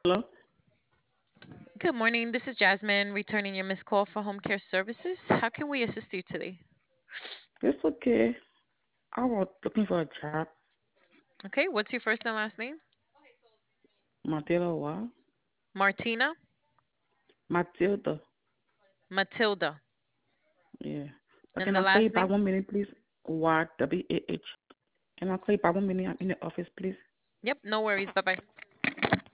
Hello? Good morning. This is Jasmine returning your missed call for home care services. How can we assist you today? It's okay. I was looking for a job. Okay, what's your first and last name? Matilda what? Martina? Matilda. Matilda. Yeah. And Can the I call you last back name? 1 minute, please? Y W A H. Can I call you back 1 minute? I'm in the office, please. Yep, no worries. Bye bye.